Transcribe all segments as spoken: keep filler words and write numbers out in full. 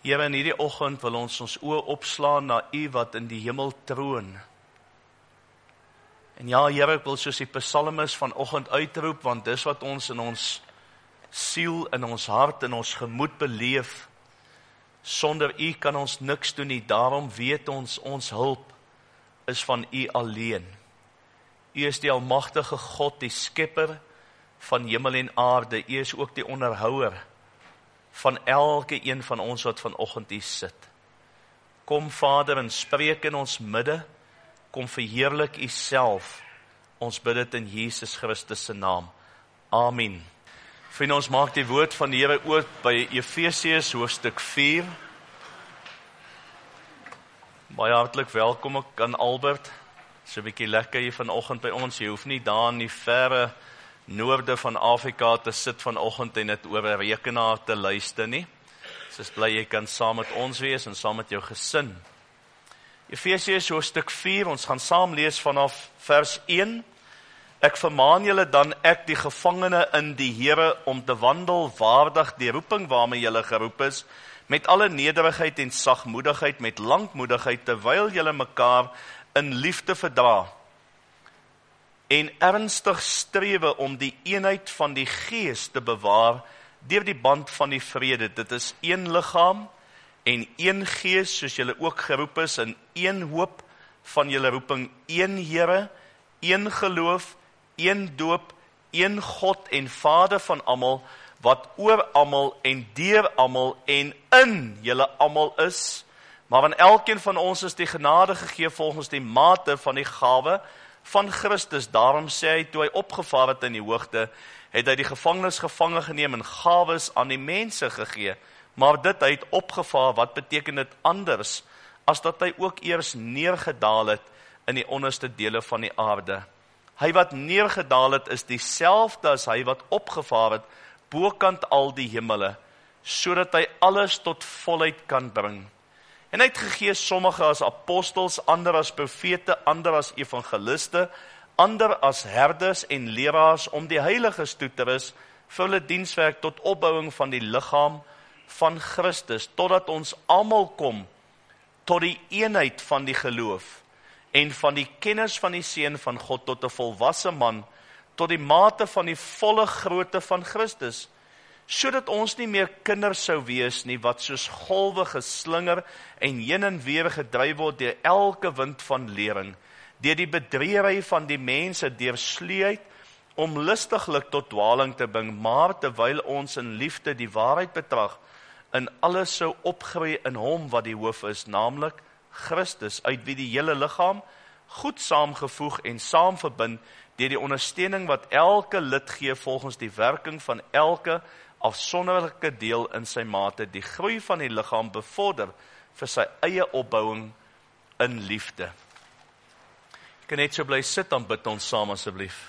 Here, in hierdie oggend wil ons ons oë opslaan na U wat in die hemel troon. En ja, Here, ek wil soos die psalmis vanoggend uitroep, want dis wat ons in ons siel, in ons hart, in ons gemoed beleef. Sonder U kan ons niks doen nie, daarom weet ons, ons hulp is van U alleen. U is die almagtige God, die skepper van hemel en aarde. U is ook die onderhouer van elke een van ons wat vanoggend hier sit. Kom Vader en spreek in ons midde, kom verheerlik U self. Ons bid dit in Jesus Christus se naam. Amen. Vriende, ons maak die woord van die Here oop by Efesiërs hoofstuk vier. Baie hartlik welkom ook aan Albert. So 'n bietjie lekker hier vanoggend by ons. Jy hoef nie daar in die verre noorde van Afrika te sit vanoggend en dit oor 'n rekenaar te luister nie. So is bly jy kan saam met ons wees en saam met jou gesin. Efesiërs hoofstuk vier, ons gaan saam lees vanaf vers een. Ek vermaan julle dan, ek die gevangene in die Here, om te wandel waardig die roeping waarmee julle geroep is, met alle nederigheid en sagmoedigheid, met lankmoedigheid, terwyl julle mekaar in liefde verdra, en ernstig strewe om die eenheid van die gees te bewaar, deur die band van die vrede. Dit is een liggaam en een gees, soos julle ook geroep is, in een hoop van julle roeping, een Here, een geloof, een doop, een God en Vader van almal, wat oor almal en deur almal en in julle almal is, maar aan elkeen van ons is die genade gegee volgens die mate van die gawe van Christus. Daarom sê hy, toe hy opgevaar het in die hoogte, het hy die gevangenes gevange geneem en gawes aan die mense gegee. Maar dit hy het opgevaar, wat beteken dit anders, as dat hy ook eers neergedaal het in die onderste dele van die aarde. Hy wat neergedaal het, is dieselfde as hy wat opgevaar het, bokant al die hemele, sodat hy alles tot volheid kan bring. En hy het gegee sommige as apostels, ander as profete, ander as evangeliste, ander as herders en leraars, om die heiliges toe te rus vir hulle dienswerk tot opbouing van die liggaam van Christus, totdat ons almal kom tot die eenheid van die geloof en van die kennis van die Seun van God, tot 'n volwasse man, tot die mate van die volle grootte van Christus, sodat ons nie meer kinders sou wees nie, wat soos golwe geslinger en heen en weer gedryf word deur elke wind van lering, deur die bedriegery van die mense, deur sluiheid, om lustiglik tot dwaling te bring, maar terwyl ons in liefde die waarheid betrag, in alles sou opgroei in hom wat die hoof is, naamlik Christus, uit wie die hele liggaam goed saamgevoeg en saamverbind, deur die ondersteuning wat elke lid gee volgens die werking van elke afsonderlike deel in sy mate, die groei van die liggaam bevorder vir sy eie opbouing in liefde. Ek kan net so bly sit, dan bid ons saam asseblief.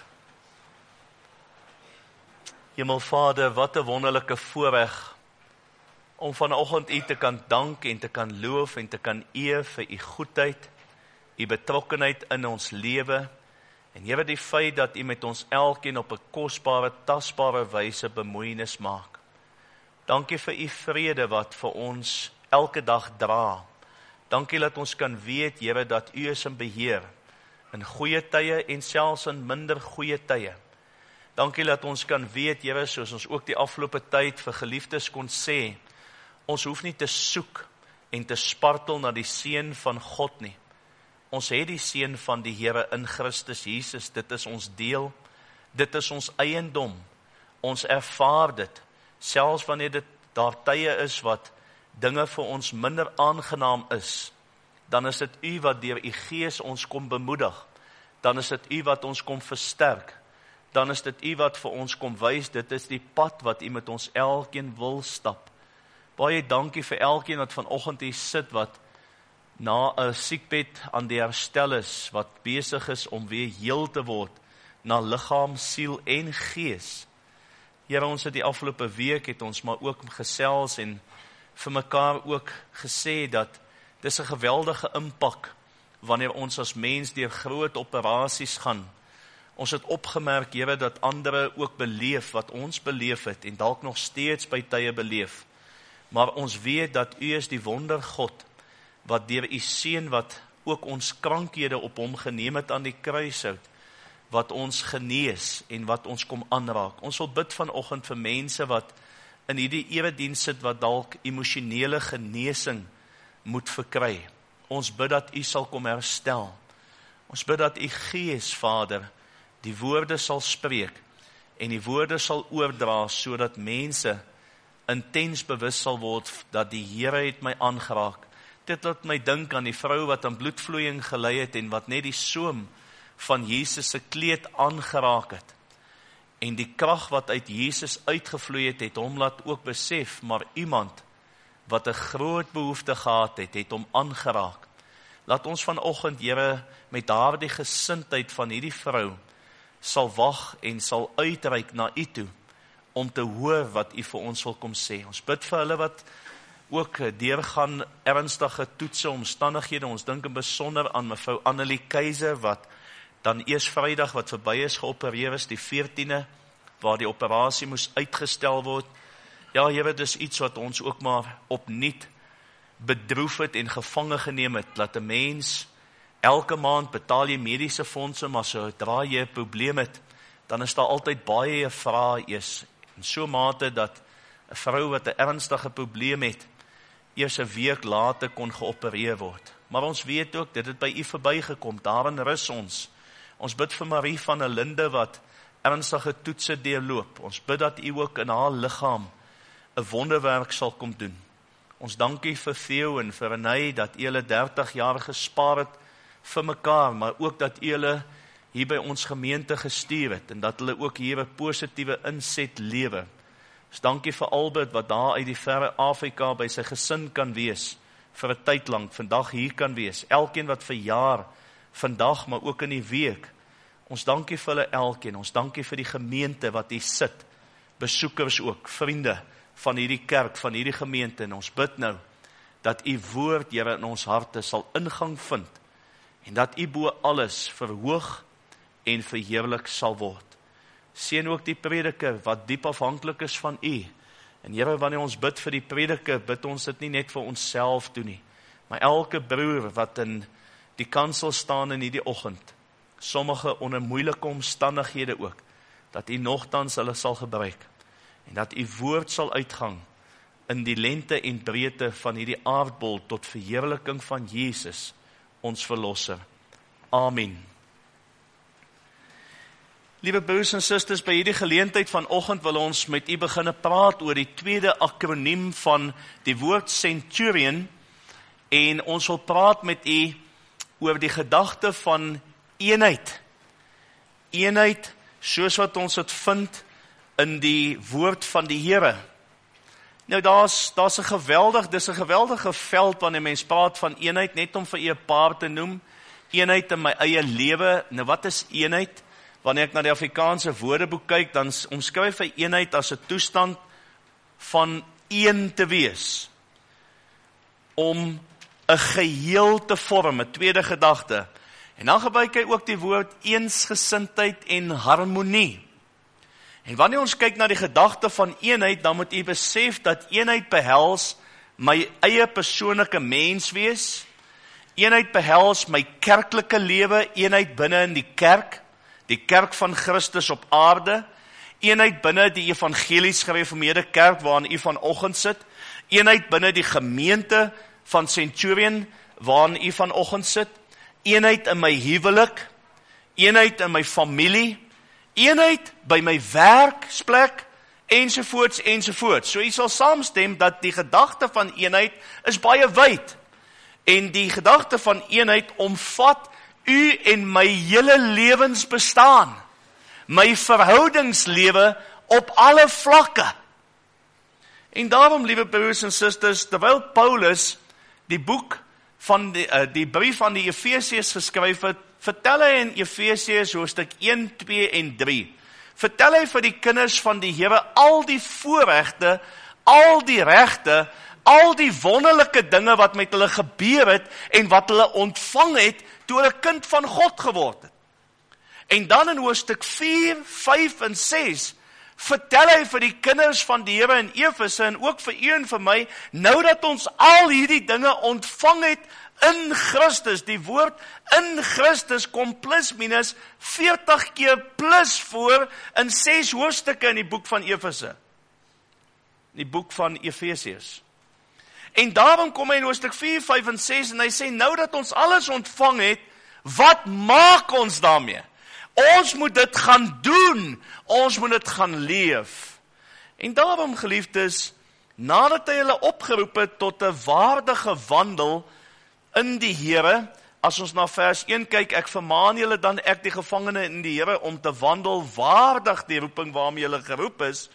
Hemelvader, wat 'n wonderlike voorreg om vanoggend U te kan dank en te kan loof en te kan eer vir U goedheid, U betrokkenheid in ons lewe, en Here, die feit dat U met ons elkeen op 'n kosbare, tasbare wyse bemoeienis maak. Dankie vir U vrede wat vir ons elke dag dra. Dankie dat ons kan weet, Here, dat U is in beheer, in goeie tye en selfs in minder goeie tye. Dankie dat ons kan weet, Here, soos ons ook die afgelope tyd vir geliefdes kon sê, ons hoef nie te soek en te spartel na die seën van God nie. Ons het die seën van die Here in Christus Jesus, dit is ons deel, dit is ons eiendom, ons ervaar dit, selfs wanneer dit daar tye is wat dinge vir ons minder aangenaam is, dan is dit U wat deur U Gees ons kom bemoedig, dan is dit U wat ons kom versterk, dan is dit U wat vir ons kom wys, dit is die pad wat U met ons elkeen wil stap. Baie dankie vir elkeen wat vanoggend hier sit, wat na 'n siekbed aan die herstel is, wat besig is om weer heel te word, na liggaam, siel en gees. Here, ons het die afgelope week, het ons maar ook gesels en vir mekaar ook gesê dat dis 'n geweldige impak, wanneer ons as mens deur groot operasies gaan. Ons het opgemerk, Here, dat ander ook beleef wat ons beleef het, en dalk nog steeds by tye beleef. maar ons weet dat U is die wondergod, wat deur U seun wat ook ons krankhede op hom geneem het aan die kruishout, wat ons genees en wat ons kom aanraak. Ons wil bid vanoggend vir mense wat in hierdie erediens sit, wat dalk emosionele genesing moet verkry. Ons bid dat U sal kom herstel. Ons bid dat U Gees, Vader, die woorde sal spreek en die woorde sal oordra, sodat mense intens bewus sal word dat die Here het my aangeraak. Dit laat my dink aan die vrou wat aan bloedvloeiing gelei het en wat net die soem van Jesus se kleed aangeraak het. En die krag wat uit Jesus uitgevloei het, het hom laat ook besef, maar iemand wat 'n groot behoefte gehad het, het hom aangeraak. Laat ons vanoggend, Here, met daardie gesindheid van hierdie vrou sal wag en sal uitreik na U toe, om te hoor wat U vir ons wil kom sê. Ons bid vir hulle wat ook deurgaan ernstige toetse omstandighede. Ons dink in besonder aan mevrou Annelie Keiser, wat dan eers Vrydag wat verby is geopereer is, die veertiende, waar die operasie moes uitgestel word. Ja, Here, dis iets wat ons ook maar opnuut bedroef het en gevange geneem het, dat 'n mens elke maand betaal jy mediese fondse, maar sodra jy 'n probleem het, dan is daar altyd baie vrae eers. En so mate dat 'n vrou wat 'n ernstige probleem het, eers 'n week later kon geopereer word. Maar ons weet ook, dit het by U verbygekom, daarin rus ons. Ons bid vir Marie van der Linde, wat ernstige toetse deurloop. Ons bid dat U ook in haar liggaam 'n wonderwerk sal kom doen. Ons dank U vir Theo en vir Renée, dat U hulle dertig jaar gespaar het vir mekaar, maar ook dat U hulle hier by ons gemeente gestuur het, en dat hulle ook hier 'n positiewe inset lewe. Ons dank U vir Albert, wat daar uit die verre Afrika by sy gesin kan wees, vir 'n tyd lank, vandag hier kan wees. Elkeen wat verjaar, vandag, maar ook in die week. Ons dank U vir hulle elkeen. Ons dank U vir die gemeente wat hier sit, besoekers ook, vriende van hierdie kerk, van hierdie gemeente, en ons bid nou, dat U woord, Here, in ons harte sal ingang vind, en dat U bo alles verhoog en verheerlik sal word. Seën ook die prediker, wat diep afhanklik is van U. En Here, wanneer ons bid vir die prediker, bid ons dit nie net vir onsself toe nie, maar elke broer wat in die kansel staan in hierdie oggend, sommige onder moeilike omstandighede ook, dat U nogtans hulle sal gebruik, en dat U woord sal uitgang in die lengte en breedte van hierdie aardbol tot verheerliking van Jesus, ons verlosser. Amen. Liewe broers en susters, by hierdie geleentheid vanoggend wil ons met U beginne praat oor die tweede akroniem van die woord centurion, en ons wil praat met U oor die gedagte van eenheid. Eenheid, soos wat ons het vind in die woord van die Here. Nou, daar's daar's 'n geweldig, dis 'n geweldige veld wanneer mens praat van eenheid, net om vir U 'n paar te noem. Eenheid in my eie lewe. Nou, wat is eenheid? Wanneer ek na die Afrikaanse woordeboek kyk, dan omskryf hy eenheid as 'n toestand van een te wees, om 'n geheel te vorm, 'n tweede gedagte. En dan gebruik hy ook die woord eensgesindheid en harmonie. En wanneer ons kyk na die gedagte van eenheid, dan moet u besef dat eenheid behels my eie persoonlike menswees, eenheid behels my kerklike lewe, eenheid binne in die kerk, die kerk van Christus op aarde, eenheid binne die evangelies gereformeerde kerk waarin u vanoggend sit, eenheid binne die gemeente van Centurion waarin u vanoggend sit, eenheid in my huwelik, eenheid in my familie, eenheid by my werksplek, ensovoorts, ensovoorts. So u sal saamstem dat die gedagte van eenheid is baie wyd. En die gedagte van eenheid omvat u en my hele lewensbestaan, my verhoudingslewe op alle vlakke. En daarom, liewe broers en susters, terwyl Paulus die boek van die, uh, die brief aan die Efesiërs geskryf het, vertel hy in Efesiërs hoofstuk een, twee en drie, vertel hy vir die kinders van die Here al die voorregte, al die regte, al die wonderlike dinge wat met hulle gebeur het en wat hulle ontvang het toe hulle kind van God geword het. En dan in hoofstuk vier, vyf en ses vertel hy vir die kinders van die Here in Efese, en ook vir u en vir my, nou dat ons al hierdie dinge ontvang het in Christus, die woord in Christus kom plus minus veertig keer plus voor in ses hoofstukke in die boek van Efese, die boek van Efesiërs. En daarom kom hy in hoofstuk vier, vyf en ses, en hy sê, nou dat ons alles ontvang het, wat maak ons daarmee? Ons moet dit gaan doen, ons moet dit gaan leef. En daarom, geliefdes, nadat hy hulle opgeroep het tot 'n waardige wandel in die Here, as ons na vers een kyk, ek vermaan julle dan ek die gevangene in die Here, om te wandel waardig die roeping waarmee julle geroep is,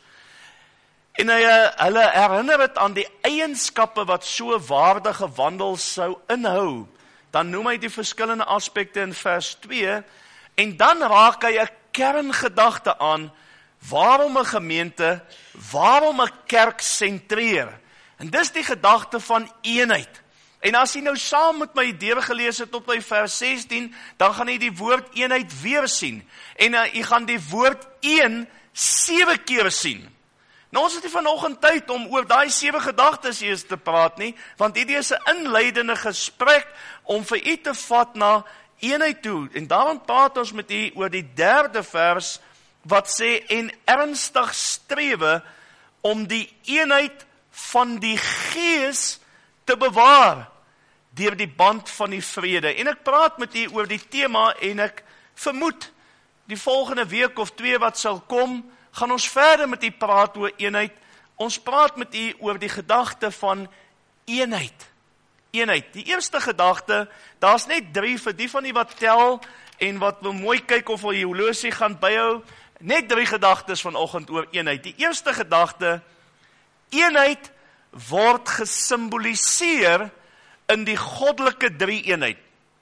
en hy, hulle herinner het aan die eienskappe wat so waardige wandel sou inhou, dan noem hy die verskillende aspekte in vers twee, en dan raak hy 'n kerngedagte aan, waarom 'n gemeente, waarom 'n kerk sentreer. En dis die gedagte van eenheid. En as jy nou saam met my deurgelees het tot by vers sestien, dan gaan jy die woord eenheid weer sien. En uh, jy gaan die woord een sewe keer sien. Nou ons het nie vanoggend tyd om oor daai sewe gedagtes eers te praat nie, want hierdie is 'n inleidende gesprek om vir u te vat na eenheid toe. En daarom praat ons met u oor die derde vers, wat sê, en ernstig strewe om die eenheid van die Gees te bewaar, deur die band van die vrede. En ek praat met u oor die tema, en ek vermoed, die volgende week of twee wat sal kom, gaan ons verder met u praat oor eenheid. Ons praat met u oor die gedagte van eenheid. Eenheid. Die eerste gedagte, daar's net drie vir die van die wat tel, en wat wil mooi kyk of wil die horlosie gaan byhou, net drie gedagtes vanoggend oor eenheid. Die eerste gedagte, eenheid word gesimboliseer in die goddelike drie-eenheid.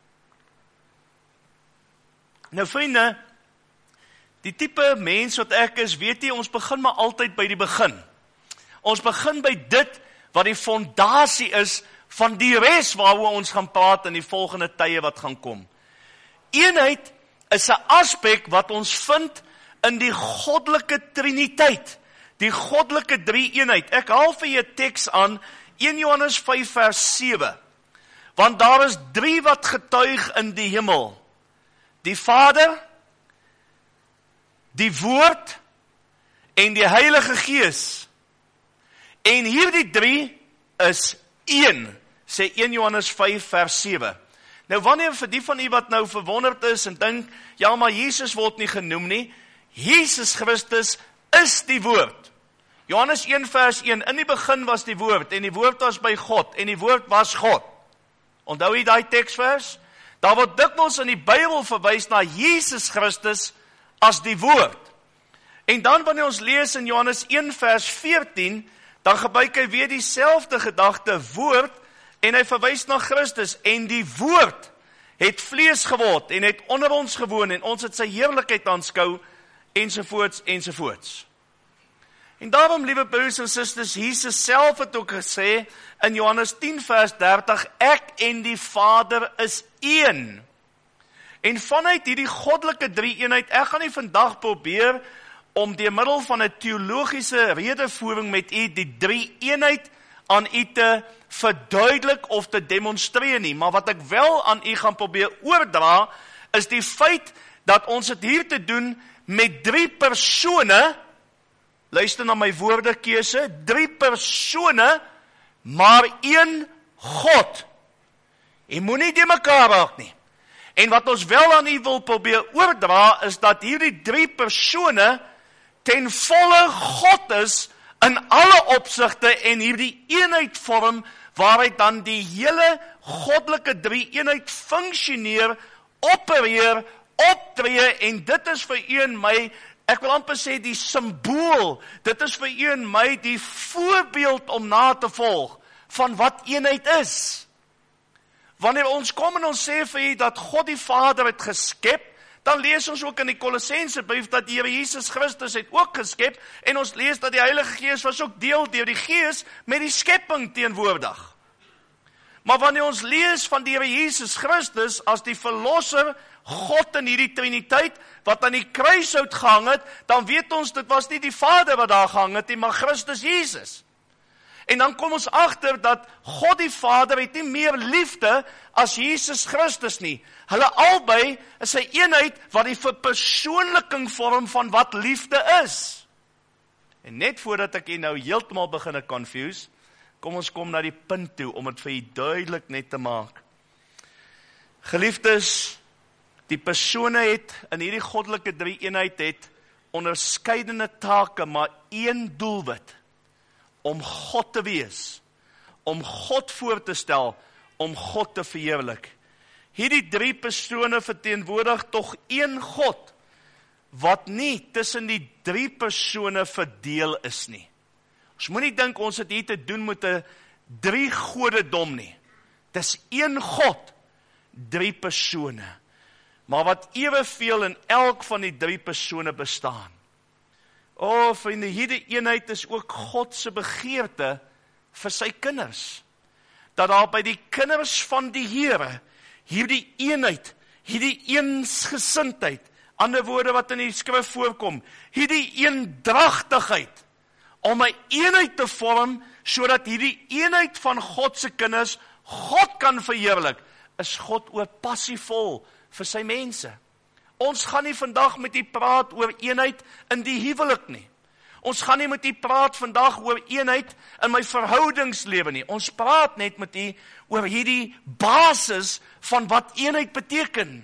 Nou vriende, die tipe mens wat ek is, weet jy, ons begin maar altyd by die begin. Ons begin by dit wat die fondasie is van die res waaroor ons gaan praat in die volgende tye wat gaan kom. Eenheid is 'n aspek wat ons vind in die goddelike triniteit, die goddelike drie-eenheid. Ek haal vir jou teks aan, een Johannes vyf vers sewe, want daar is drie wat getuig in die hemel, die Vader, die Woord en die Heilige Gees. En hierdie drie is een, sê een Johannes vyf vers sewe. Nou wanneer vir die van u wat nou verwonderd is en dink, ja maar Jesus word nie genoem nie, Jesus Christus is die Woord. Johannes een vers een, in die begin was die Woord, en die Woord was by God, en die Woord was God. Onthou jy daai teksvers? Daar word dikwels in die Bybel verwys na Jesus Christus as die Woord. En dan wanneer ons lees in Johannes een vers veertien, dan gebruik hy weer dieselfde gedagte Woord, en hy verwys na Christus, en die Woord het vlees geword, en het onder ons gewoon, en ons het sy heerlikheid aanskou, ensovoorts, ensovoorts. En daarom, liewe broers en susters, Jesus self het ook gesê, in Johannes tien vers dertig, ek en die Vader is een. En vanuit hierdie goddelike drie-eenheid, ek gaan nie vandag probeer, om deur middel van 'n teologiese redevoering met u, die drie-eenheid aan u te verduidelik of te demonstreer nie, maar wat ek wel aan u gaan probeer oordra, is die feit dat ons het hier te doen met drie persone, luister na my woordekeuse, drie persone, maar een God. En moenie die mekaar raak nie. En wat ons wel aan u wil probeer oordra, is dat hierdie drie persone ten volle God is, in alle opsigte, en hierdie eenheid vorm, waaruit dan die hele goddelike drie-eenheid functioneer, opereer, optree, en dit is vir u en my, ek wil amper sê die symbool, dit is vir u en my die voorbeeld om na te volg, van wat eenheid is. Wanneer ons kom en ons sê vir u, dat God die Vader het geskep, dan lees ons ook in die Kolossense brief, dat die Here Jesus Christus het ook geskep, en ons lees dat die Heilige Gees was ook deel deur die Gees, met die skepping teenwoordig. Maar wanneer ons lees van die Here Jesus Christus as die verlosser, God in hierdie Triniteit, wat aan die kruishout gehang het, dan weet ons, dit was nie die Vader wat daar gehang het, maar Christus Jesus. En dan kom ons agter dat God die Vader het nie meer liefde as Jesus Christus nie. Hulle albei is 'n eenheid wat die verpersoonliking vorm van wat liefde is. En net voordat ek hier nou heeltemal begin confuse, kom ons kom na die punt toe, om het vir u duidelik net te maak. Geliefdes, die persone het, in hierdie goddelike drie eenheid het, onderskeidende take, maar een doelwit, om God te wees, om God voor te stel, om God te verheerlik. Hierdie drie persone verteenwoordig tog een God, wat nie tussen die drie persone verdeel is nie. Ons moet nie dink ons het hier te doen met 'n drie godedom nie. Dis een God, drie persone, maar wat eweveel in elk van die drie persone bestaan. O, vriende, hierdie eenheid is ook God se begeerte vir sy kinders. Dat daar by die kinders van die Here, hierdie eenheid, hierdie eensgesindheid, ander woorde wat in die skrif voorkom, hierdie eendragtigheid, om 'n eenheid te vorm, sodat hierdie eenheid van God se kinders, God kan verheerlik, is God ook passievol vir sy mense. Ons gaan nie vandag met u praat oor eenheid in die huwelik nie. Ons gaan nie met u praat vandag oor eenheid in my verhoudingslewe nie. Ons praat net met u oor hierdie basis van wat eenheid beteken.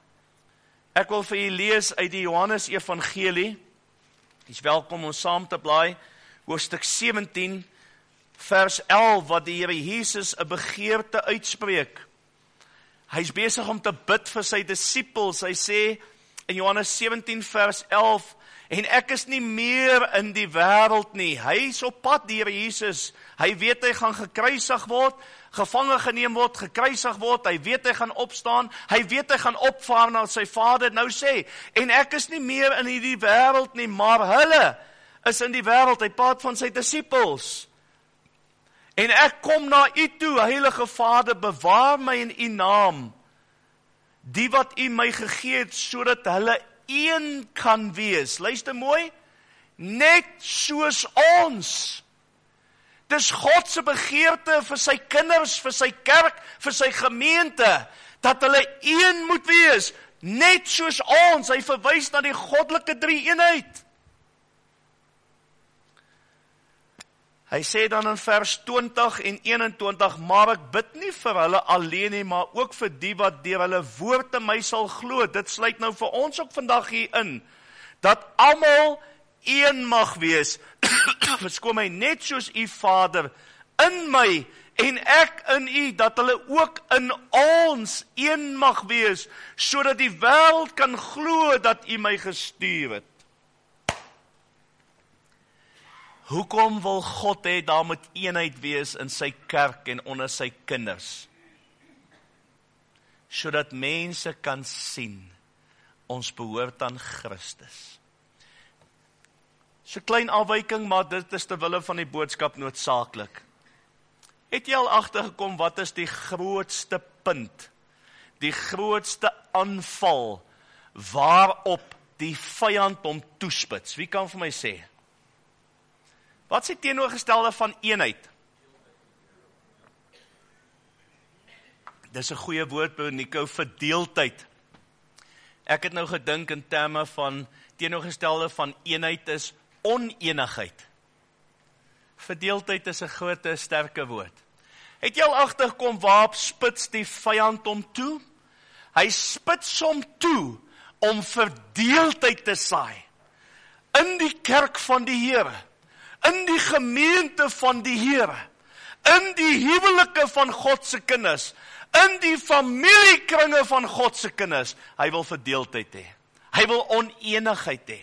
Ek wil vir u lees uit die Johannes Evangelie. U is welkom om saam te blaai. Hoofstuk sewentien, vers elf, wat die Here Jesus 'n begeerte uitspreek. Hy is besig om te bid vir sy disippels. Hy sê in Johannes sewentien vers elf, en ek is nie meer in die wêreld nie. Hy is op pad, die Here Jesus. Hy weet hy gaan gekruisig word, gevange geneem word, gekruisig word. Hy weet hy gaan opstaan. Hy weet hy gaan opvaar na sy Vader. Nou sê, en ek is nie meer in hierdie wêreld nie, maar hulle is in die wêreld. Hy praat van sy disippels. En ek kom na u toe, Heilige Vader, bewaar my in u naam, die wat u my gegee het, sodat hulle een kan wees. Luister mooi, net soos ons. Dis God se begeerte vir sy kinders, vir sy kerk, vir sy gemeente, dat hulle een moet wees, net soos ons. Hy verwys na die goddelike drie-eenheid. Hy sê dan in vers twintig en eenentwintig, maar ek bid nie vir hulle alleen nie, maar ook vir die wat deur hulle woord in my sal glo. Dit sluit nou vir ons ook vandag hier in, dat almal een mag wees. Verskoon my, net soos u Vader in my en ek in u, dat hulle ook in ons een mag wees, sodat die wêreld kan glo dat u my gestuur het. Hoekom wil God hê daar moet eenheid wees in sy kerk en onder sy kinders? Sodat mense kan sien, ons behoort aan Christus. So klein afwyking, maar dit is ter wille van die boodskap noodsaaklik. Het jy al agtergekom, wat is die grootste punt, die grootste aanval, waarop die vyand hom toespits? Wie kan vir my sê? Wat is die teenoorgestelde van eenheid? Dis 'n goeie woord, broer Nico, verdeeldheid. Ek het nou gedink in terme van teenoorgestelde van eenheid is oneenigheid. Verdeeldheid is 'n groot, sterke woord. Het jy al agtergekom waarop spits die vyand hom toe? Hy spits hom toe om verdeeldheid te saai in die kerk van die Here, in die gemeente van die Here, in die huwelike van God se kinders, in die familiekringe van God se kinders. Hy wil verdeeldheid hê. Hy wil oneenigheid hê.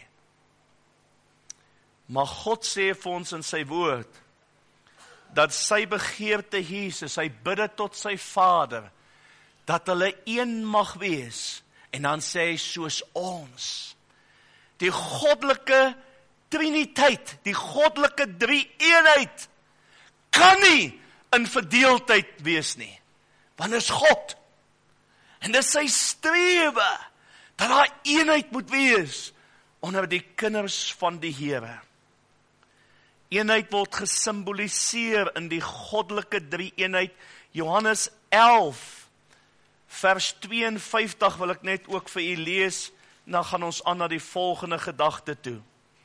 Maar God sê vir ons in sy woord, dat sy begeerte Jesus, hy bid tot sy Vader, dat hulle een mag wees, en dan sê hy soos ons. Die goddelike Triniteit, die goddelike drie-eenheid, kan nie in verdeeldheid wees nie. Want is God. En dis sy strewe, dat daar eenheid moet wees, onder die kinders van die Here. Eenheid word gesimboliseer in die goddelike drie-eenheid. Johannes elf, vers tweeënvyftig wil ek net ook vir u lees, dan gaan ons aan na die volgende gedagte toe.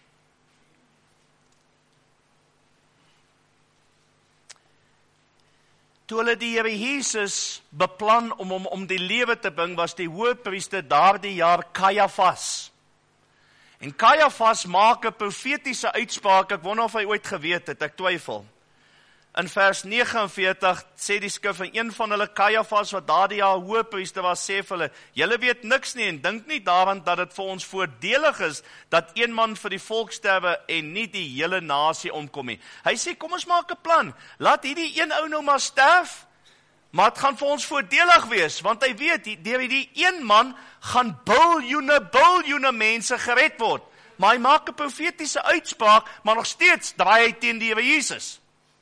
Toe hulle die Here Jesus beplan om hom om die lewe te bring, was die hoëpriester daardie jaar Kajafas. En Kajafas maak 'n profetiese uitspraak, ek wonder of hy ooit geweet het, ek twyfel. In vers negenenveertig sê die skrif, en een van hulle, Kajafas, wat daardie jaar hoëpriester was, sê vir hulle, julle weet niks nie, en dink nie daaraan dat dit vir ons voordelig is, dat een man vir die volk sterwe, en nie die hele nasie omkom nie. Hy sê, kom ons maak 'n plan, laat hierdie een ou nou maar sterf, maar het gaan vir ons voordelig wees, want hy weet, deur hierdie een man, gaan biljoene, biljoene mense gered word. Maar hy maak 'n profetiese uitspraak, maar nog steeds draai hy teen die Here Jesus.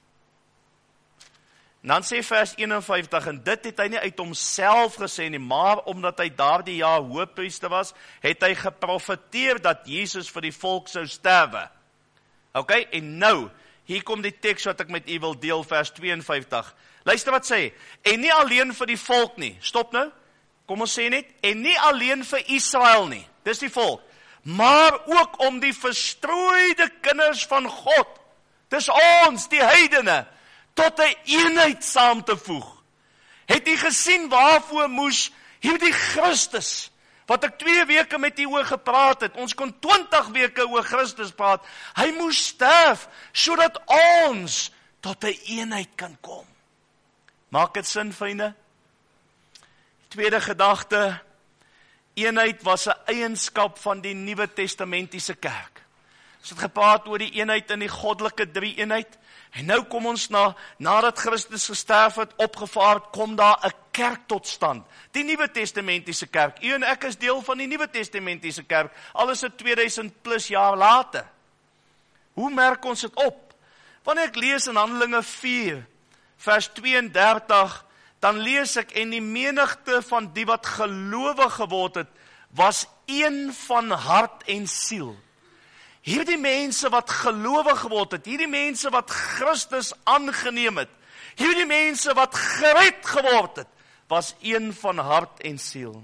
En dan sê vers eenenvyftig, en dit het hy nie uit homself gesê nie, maar omdat hy daardie jaar hoëpriester was, het hy geprofeteer dat Jesus vir die volk sou sterwe. Ok, en nou, hier kom die teks wat ek met u wil deel, vers tweeënvyftig. Luister wat sê, en nie alleen vir die volk nie, stop nou, kom ons sê net, en nie alleen vir Israel nie, dis die volk, maar ook om die verstrooide kinders van God, dis ons, die heidene, tot 'n eenheid saam te voeg. Het u gesien waarvoor moes hierdie Christus, wat ek twee weke met u oor gepraat het, ons kon twintig weke oor Christus praat, hy moes sterf, sodat ons tot 'n eenheid kan kom. Maak dit sin, vriende? Tweede gedagte, eenheid was 'n eienskap van die Nuwe Testamentiese kerk. Ons het gepraat oor die eenheid in die goddelike drie-eenheid, en nou kom ons na, nadat Christus gesterf het, opgevaar het, kom daar 'n kerk tot stand. Die Nuwe Testamentiese kerk. U en ek is deel van die Nuwe Testamentiese kerk, al is dit tweeduisend plus jaar later. Hoe merk ons dit op? Wanneer ek lees in Handelinge vier, vers tweeëndertig, dan lees ek, en die menigte van die wat gelowig geword het, was een van hart en siel. Hierdie mense wat gelowig geword het, hierdie mense wat Christus aangeneem het, hierdie mense wat gered geword het, was een van hart en siel.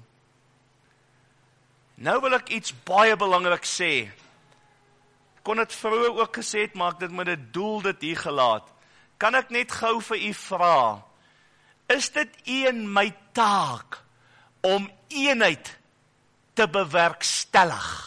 Nou wil ek iets baie belangrik sê. Ek kon het vroeër ook gesê het, maar ek dit met 'n doel dit hier gelaat. Kan ek net gou vir u vra, is dit u en my taak om eenheid te bewerkstellig?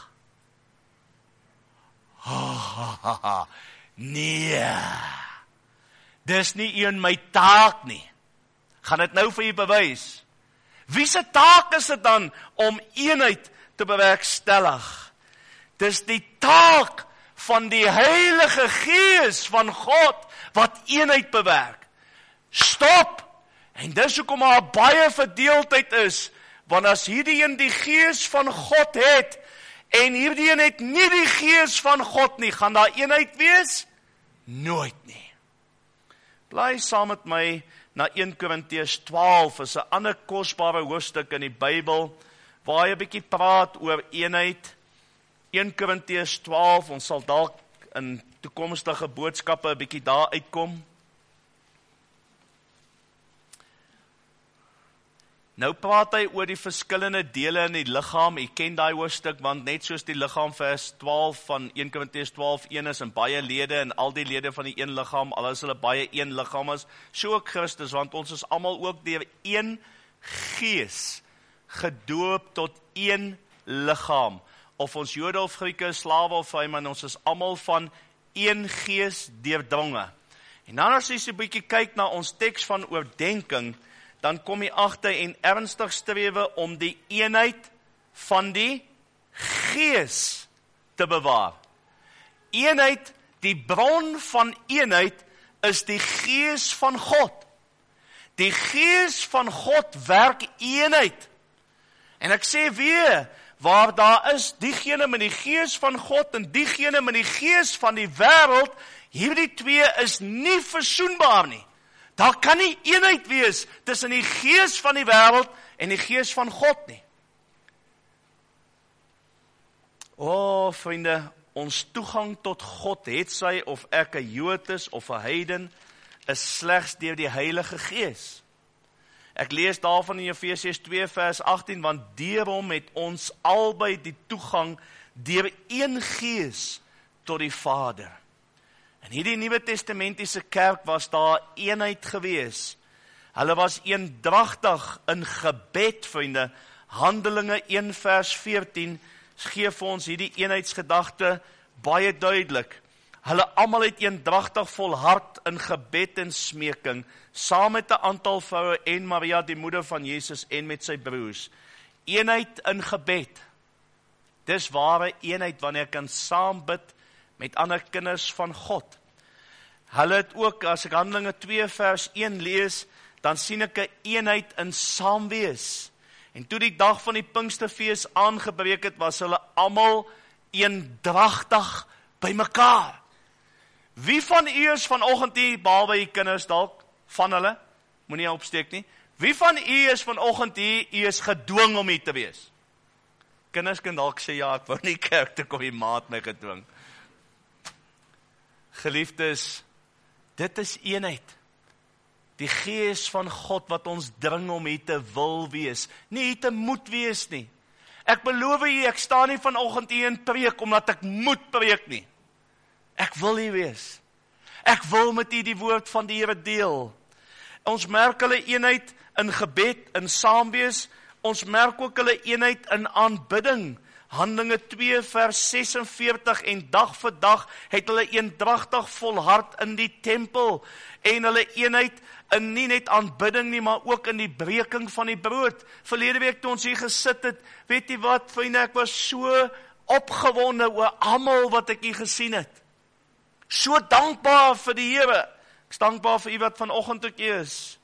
Oh, nee, dis nie u en my taak nie. Gaan dit nou vir u bewys. Wie se taak is dit dan om eenheid te bewerkstellig? Dis die taak van die Heilige Gees van God wat eenheid bewerk. Stop! En dis hoekom daar baie verdeeldheid is, want as hierdie een die Gees van God het, en hierdie een het nie die Gees van God nie, gaan daar eenheid wees? Nooit nie. Bly saam met my na een Korintiërs twaalf, is 'n ander kosbare hoofstuk in die Bybel, waar hy 'n bietjie praat oor eenheid. een Korintiërs twaalf, ons sal dalk in toekomstige boodskappe 'n bietjie daar uitkom. Nou praat hy oor die verskillende dele in die liggaam. Jy ken daai hoofstuk, want net soos die liggaam vers twaalf van een Korintiërs twaalf een is en baie lede en al die lede van die een liggaam, al is hulle baie een liggaam is, so ook Christus, want ons is almal ook deur een Gees gedoop tot een liggaam. Of ons Jode of Grieke, slawe of vry, maar ons is almal van een Gees deurdronge. En dan as jy so 'n bietjie kyk na ons teks van oordenking, dan kom jy agter en ernstig strewe om die eenheid van die Gees te bewaar. Eenheid, die bron van eenheid, is die Gees van God. Die Gees van God werk eenheid. En ek sê weer, waar daar is diegene met die Gees van God en diegene met die Gees van die wêreld, hierdie twee is nie versoenbaar nie. Daar kan nie eenheid wees tussen die gees van die wêreld en die gees van God nie. O, vriende, ons toegang tot God, het sy of ek 'n Jood is of 'n heiden, is slegs deur die Heilige Gees. Ek lees daarvan in Efesiërs twee vers agttien, want deur hom het ons albei die toegang deur een Gees tot die Vader. In hierdie Nuwe Testamentiese kerk was daar eenheid gewees. Hulle was eendragtig in gebed, vriende. Handelinge een vers veertien gee vir ons hierdie eenheidsgedagte baie duidelik. Hulle almal het eendragtig volhard in gebed en smeking, saam met 'n aantal vroue en Maria, die moeder van Jesus, en met sy broers. Eenheid in gebed. Dis ware eenheid wanneer ek kan saam bid met ander kinders van God. Hulle het ook, as ek Handelinge twee vers een lees, dan sien ek 'n eenheid in saamwees. En toe die dag van die Pinksterfees aangebreek het, was hulle almal eendragtig by mekaar. Wie van u is vanoggend hier, behalwe die kinders dalk, van hulle, moenie opsteek nie, wie van u is vanoggend hier, u is gedwing om hier te wees? Kinders kan dalk sê, ja, ek wou nie kerk toe kom, die maat my gedwing. Geliefdes, dit is eenheid. Die Gees van God wat ons dring om hier te wil wees, nie hier te moet wees nie. Ek beloof u, ek staan nie vanoggend hier in preek, omdat ek moet preek nie. Ek wil hier wees. Ek wil met u die woord van die Here deel. Ons merk hulle eenheid in gebed, in saamwees. Ons merk ook hulle eenheid in aanbidding. Handelinge twee vers sesenveertig, en dag vir dag het hulle eendragtig volhard in die tempel, en hulle eenheid in nie net aanbidding nie, maar ook in die breking van die brood. Verlede week toe ons hier gesit het, weet jy wat, vriende, ek was so opgewonde oor almal wat ek hier gesien het. So dankbaar vir die Here. Ek is dankbaar vir u wat vanoggend ook is.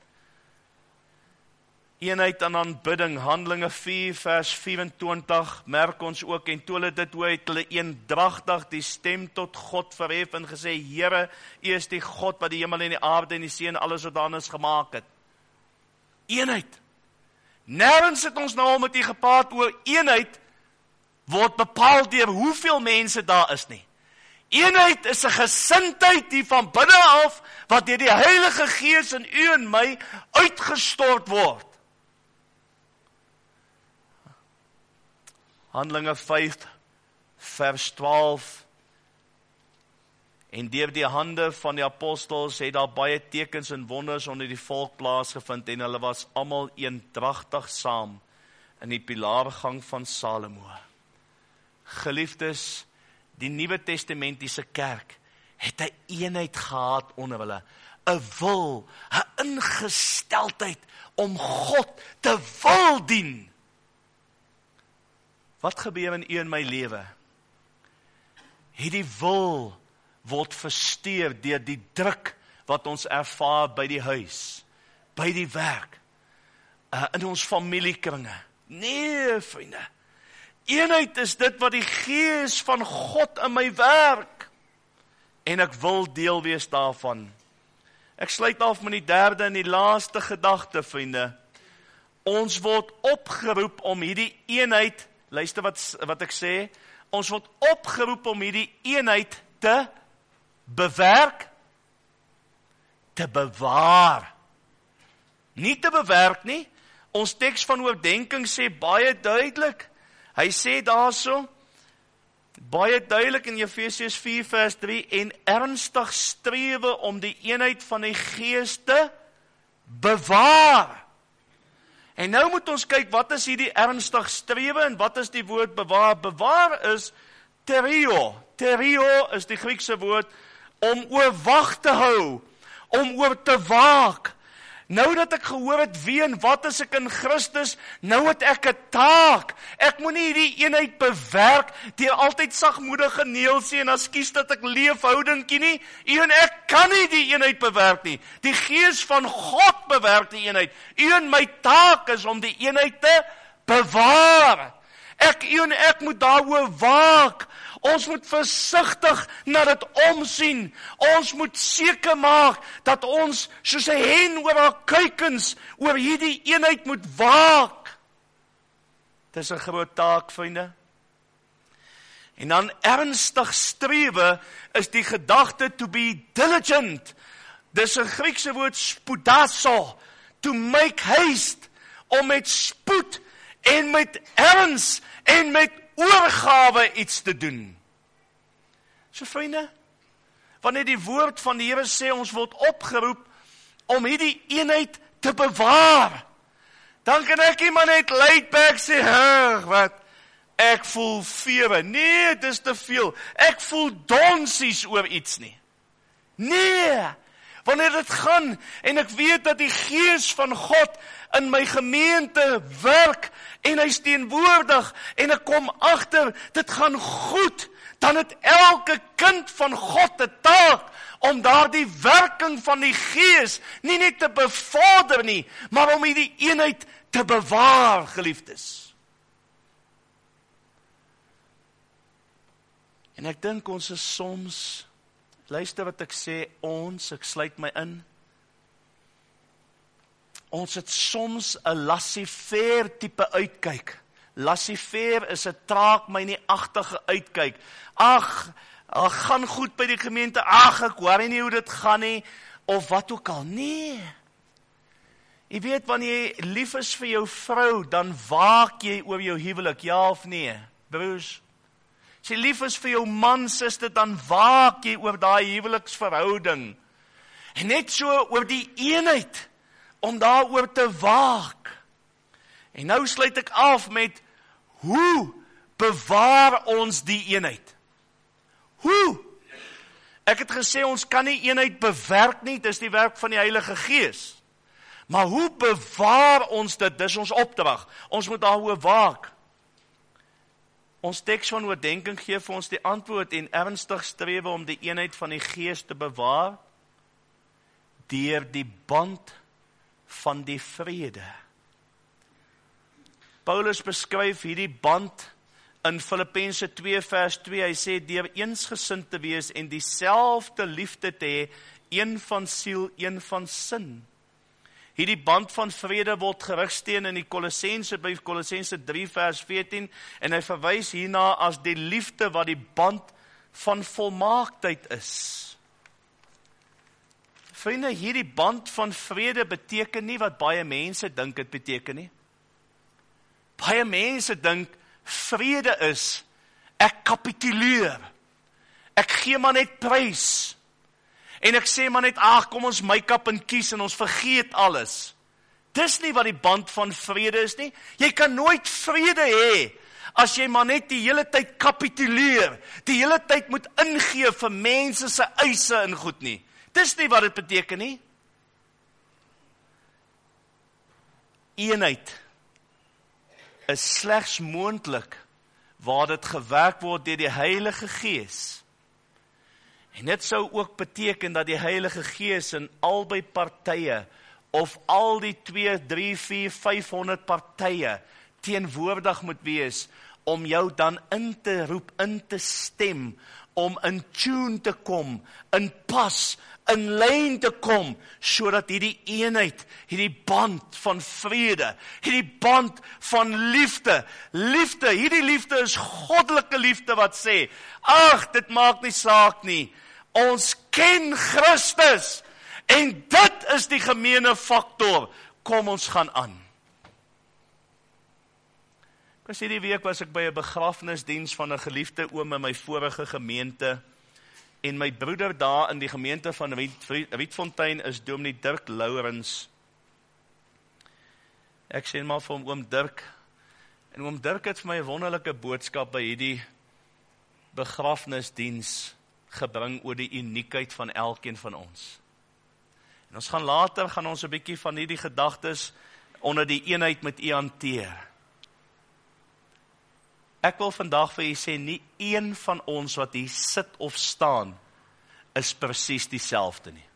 Eenheid aan aanbidding, Handelinge vier vers vyf-en-twintig, merk ons ook, en toe hulle dit hoor, het hulle eendragtig die stem tot God verhef en gesê, Here, u is die God wat die hemel en die aarde en die see en alles wat daarin is gemaak het. Eenheid. Nêrens het ons nou al met u gepraat oor eenheid, word bepaal deur hoeveel mense daar is nie. Eenheid is 'n gesindheid die van binne af, wat deur die Heilige Gees in u en my uitgestort word. Handelinge vyf vers twaalf, en deur die hande van die apostels het daar baie tekens en wonders onder die volk plaasgevind, en hulle was almal eendragtig saam in die pilaargang van Salomo. Geliefdes, die Nuwe Testamentiese kerk het 'n eenheid gehad onder hulle, 'n wil, 'n ingesteldheid om God te wil dien. Wat gebeur in u en my lewe? Hierdie wil word versteur deur die druk wat ons ervaar by die huis, by die werk, uh, in ons familiekringe. Nee, vriende. Eenheid is dit wat die Gees van God in my werk. En ek wil deel wees daarvan. Ek sluit af met die derde en die laaste gedagte, vriende. Ons word opgeroep om hierdie eenheid, luister wat, wat ek sê, ons word opgeroep om hierdie eenheid te bewerk, te bewaar. Nie te bewerk nie. Ons teks van oordeenking sê baie duidelik. Hy sê daarso, baie duidelik in Efesiërs vier vers drie, en ernstig strewe om die eenheid van die Gees te bewaar. En nou moet ons kyk, wat is hierdie ernstig strewe en wat is die woord bewaar? Bewaar is terio. Terio is die Griekse woord om oorwag te hou, om oor te waak. Nou dat ek gehoor het wie en wat is ek in Christus, nou het ek 'n taak. Ek moet nie hierdie eenheid bewerk deur altyd sagmoedige neelsie en ekskuus dat ek leefhoudingkie nie. U en ek kan nie die eenheid bewerk nie. Die Gees van God bewerk die eenheid. U en my taak is om die eenheid te bewaar. Ek, u en ek moet daaroor waak. Ons moet versigtig na dit omsien. Ons moet seker maak dat ons soos 'n hen oor haar kuikens oor hierdie eenheid moet waak. Dis 'n groot taak, vriende. En dan ernstig strewe is die gedagte to be diligent. Dis 'n Griekse woord spoudazo, to make haste, om met spoed en met erns en met oorgawe iets te doen. So vriende, wanneer die woord van die Here sê ons word opgeroep om hierdie eenheid te bewaar, dan kan ek iemand net laid back sê, "Ag, wat? Ek voel fewe." Nee, dis te veel. Ek voel donsies oor iets nie. Nee, wanneer dit gaan en ek weet dat die Gees van God in my gemeente werk en hy is teenwoordig en ek kom agter, dit gaan goed, dan het elke kind van God 'n taak om daardie werking van die Gees nie net te bevorder nie, maar om hierdie eenheid te bewaar, geliefdes. En ek dink ons is soms, luister wat ek sê, ons, ek sluit my in, ons het soms 'n laissez-faire tipe uitkyk. Laissez-faire is 'n traag my nie agtige uitkyk. Ag, ag, gaan goed by die gemeente, ag, ek worry nie hoe dit gaan nie, of wat ook al. Nee. Jy weet, wanneer jy lief is vir jou vrou, dan waak jy oor jou huwelik, ja of nee, broers? As jy lief is vir jou man, suster, dan waak jy oor daai huweliksverhouding. En net so oor die eenheid, om daaroor te waak. En nou sluit ek af met, hoe bewaar ons die eenheid? Hoe? Ek het gesê, ons kan nie eenheid bewerk nie, dis die werk van die Heilige Gees. Maar hoe bewaar ons dit? Dis ons opdrag. Ons moet daaroor waak. Ons teks van oordenking gee vir ons die antwoord en ernstig strewe om die eenheid van die Gees te bewaar deur die band van die vrede. Paulus beskryf hierdie band in Filippense twee vers twee. Hy sê, deur eensgesind te wees en dieselfde liefde te hê, een van siel, een van sin. Hierdie band van vrede word gerigsteen in die Kolossense, by Kolossense drie vers veertien, en hy verwys hierna as die liefde wat die band van volmaaktheid is. Vriende, hierdie band van vrede beteken nie wat baie mense dink dit beteken nie. Baie mense dink vrede is, ek kapituleer, ek gee maar net prys, en ek sê maar net, ag, kom ons make-up en kies en ons vergeet alles. Dis nie wat die band van vrede is nie. Jy kan nooit vrede hê as jy maar net die hele tyd kapituleer, die hele tyd moet ingee vir mense se eise en goed nie. Dis nie wat dit beteken nie. Eenheid is slegs moontlik waar dit gewerk word deur die Heilige Gees. En dit sou ook beteken dat die Heilige Gees in albei partye, of al die twee, drie, vier, vyfhonderd partye teenwoordig moet wees, om jou dan in te roep, in te stem, om in tune te kom, in pas, in lyn te kom, sodat hierdie eenheid, hierdie band van vrede, hierdie band van liefde, liefde, hierdie liefde is goddelike liefde wat sê, ag, dit maak nie saak nie, ons ken Christus, en dit is die gemeene faktor, kom ons gaan aan. Ek was hierdie week was ek by 'n begrafnisdiens van 'n geliefde oom in my vorige gemeente, en my broeder daar in die gemeente van Riet, Rietfontein is Dominee Dirk Lourens. Ek sê maar vir hom, oom Dirk, en oom Dirk het vir my 'n wonderlike boodskap by hierdie begrafnisdiens gebring oor die uniekheid van elkeen van ons. En ons gaan later, gaan ons 'n bietjie van hierdie gedagtes onder die eenheid met u hanteer. Ek wil vandag vir u sê, nie een van ons wat hier sit of staan, is presies dieselfde nie.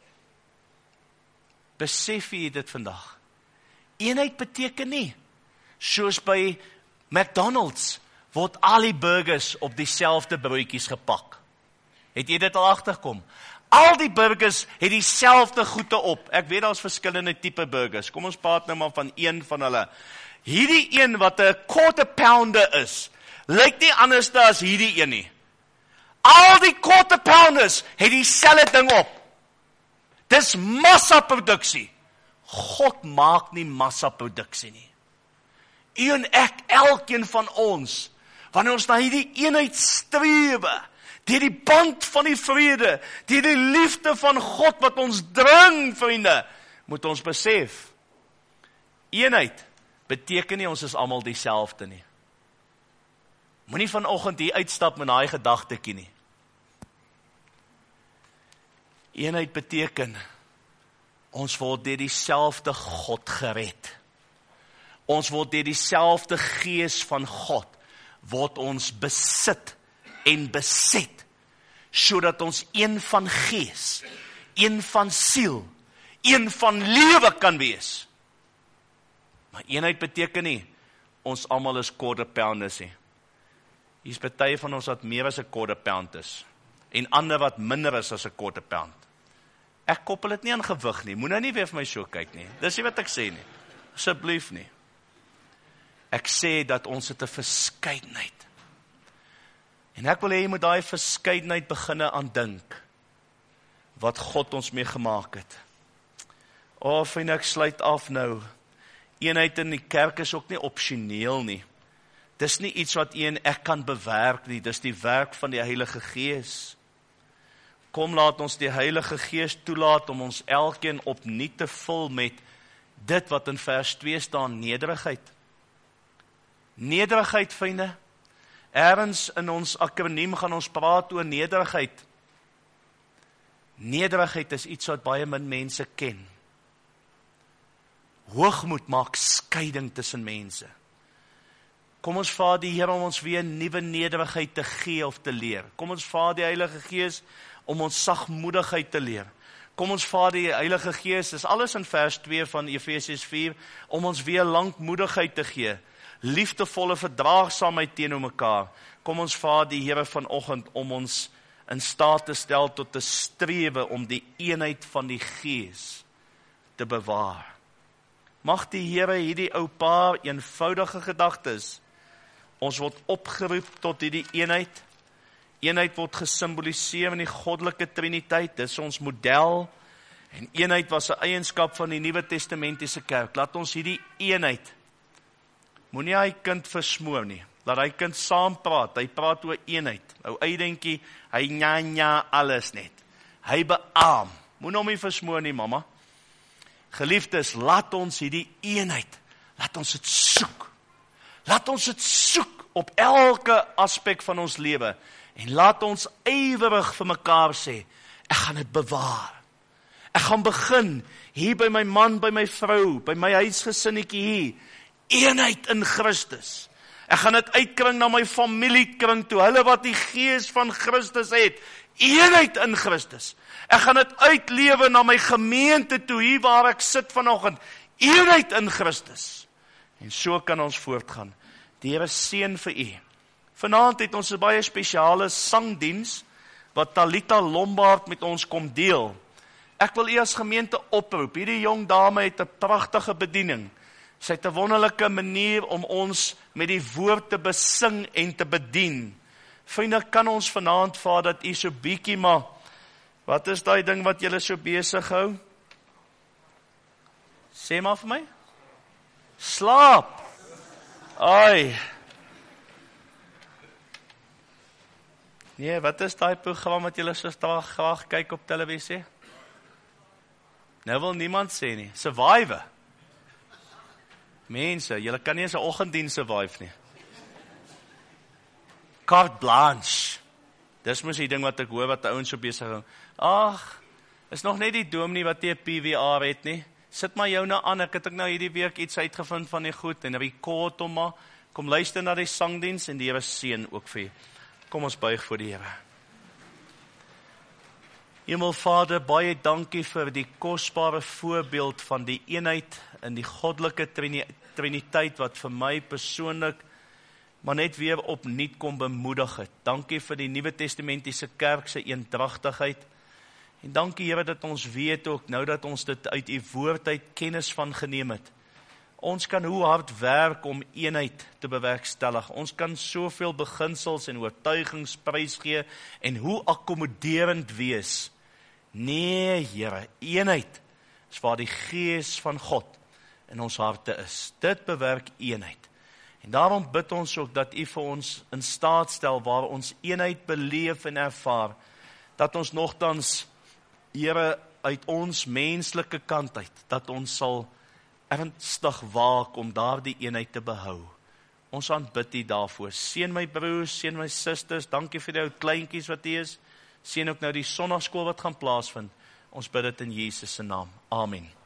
Besef u dit vandag? Eenheid beteken nie soos by McDonald's, word al die burgers op dieselfde broodjies gepak. Het jy dit al agterkom? Al die burgers het dieselfde goede op. Ek weet daar is verskillende tipe burgers. Kom ons praat nou maar van een van hulle. Hierdie een wat 'n quarter pounder is, lyk nie anders as hierdie een nie. Al die quarter pounders het dieselfde ding op. Dis massaproduksie. God maak nie massaproduksie nie. U en ek, elkeen van ons, wanneer ons na hierdie eenheid strewe, deur die band van die vrede, deur die liefde van God wat ons dring, vriende, moet ons besef, eenheid beteken nie ons is almal dieselfde nie. Moenie vanoggend hier uitstap met daai gedagtetjie nie. Eenheid beteken, ons word deur dieselfde God gered. Ons word deur dieselfde gees van God, word ons besit en beset, sodat ons een van gees, een van siel, een van lewe kan wees. Maar eenheid beteken nie, ons almal is quarter pounders nie. Hier is party van ons wat meer as 'n quarter pound is, en ander wat minder is as 'n quarter pound. Ek koppel dit nie aan gewig nie, moet nou nie weer vir my so kyk nie. Dis nie wat ek sê nie, asseblief nie. Ek sê dat ons het 'n verskeidenheid. En ek wil hê jy moet daai verskeidenheid beginne aan dink, wat God ons mee gemaak het. O, vriende, ek sluit af nou. Eenheid in die kerk is ook nie opsioneel nie. Dis nie iets wat een ek kan bewerk nie, dis die werk van die Heilige Gees. Kom, laat ons die Heilige Gees toelaat om ons elkeen opnuut te vul met dit wat in vers twee staan, nederigheid. Nederigheid, vriende. Ergens in ons akroniem gaan ons praat oor nederigheid. Nederigheid is iets wat baie min mense ken. Hoogmoed maak skeiding tussen mense. Kom ons vra die Here om ons weer nuwe nederigheid te gee of te leer. Kom ons vra die Heilige Gees om ons sagmoedigheid te leer. Kom ons vra die Heilige Gees, dis alles in vers twee van Efesiërs vier, om ons weer lankmoedigheid te gee. Liefdevolle verdraagsaamheid teenoor mekaar. Kom ons vra die Here vanoggend om ons in staat te stel tot te strewe om die eenheid van die Gees te bewaar. Mag die Here hierdie ou paar eenvoudige gedagtes, ons word opgeroep tot hierdie eenheid. Eenheid word gesimboliseer in die goddelike Triniteit, dis ons model, en eenheid was 'n eienskap van die Nuwe Testamentiese kerk. Laat ons hierdie eenheid, moenie hy kind versmoor nie, laat hy kind saam praat, hy praat oor eenheid, ou eidentjie, hy nja nja alles net, hy beaam, moenie hom nie versmoor nie, mamma. Geliefdes, laat ons hierdie eenheid, laat ons dit soek, laat ons dit soek op elke aspek van ons lewe, en laat ons ywerig vir mekaar sê, ek gaan dit bewaar, ek gaan begin, hier by my man, by my vrou, by my huisgesinnetjie hier, eenheid in Christus. Ek gaan dit uitkring na my familiekring toe, hulle wat die Gees van Christus het, eenheid in Christus. Ek gaan dit uitlewe na my gemeente toe, hier waar ek sit vanoggend, eenheid in Christus. En so kan ons voortgaan. Die Here seën vir u. Vanaand het ons 'n baie spesiale sangdiens, wat Talita Lombard met ons kom deel. Ek wil u as gemeente oproep, hierdie jong dame het 'n pragtige bediening. Sy het 'n wonderlike manier om ons met die woord te besing en te bedien. Vriende, kan ons vanaand vra dat u so bietjie maar, wat is daai ding wat julle so besig hou? Sê maar vir my. Slaap. Ai. Nee, wat is daai program wat julle so graag, graag kyk op televisie? Nou wil niemand sê nie. Survivor. Mense, julle kan nie eens 'n oggenddiens survive nie. Carte blanche. Dis mos die ding wat ek hoor wat die ouens so besig hou. Ag, is nog net die dominee wat nie 'n P V R het nie. Sit maar jou nou aan, ek het ek nou hierdie week iets uitgevind van die goed, en record hom maar. Kom luister na die sangdiens, en die Here seën ook vir u. Kom ons buig voor die Here. Hemelvader, baie dankie vir die kosbare voorbeeld van die eenheid in die goddelike trini- triniteit wat vir my persoonlik maar net weer opnuut kom bemoedig het. Dankie vir die Nuwe Testamentiese kerk se eendragtigheid. En dankie Here dat ons weet ook nou dat ons dit uit u woord uit kennis van geneem het. Ons kan hoe hard werk om eenheid te bewerkstellig. Ons kan soveel beginsels en oortuigings prysgee en hoe akkommoderend wees. Nee, Here, eenheid is waar die Gees van God in ons harte is. Dit bewerk eenheid. En daarom bid ons ook dat u vir ons in staat stel waar ons eenheid beleef en ervaar, dat ons nogtans, Here, uit ons menslike kant uit, dat ons sal ernstig waak om daardie eenheid te behou. Ons aanbid u daarvoor. Seën my broers, seën my susters, dankie vir die ou kleintjies wat hier is. Seën ook nou die sonnaarskool wat gaan plaasvind. Ons bid dit in Jesus se naam. Amen.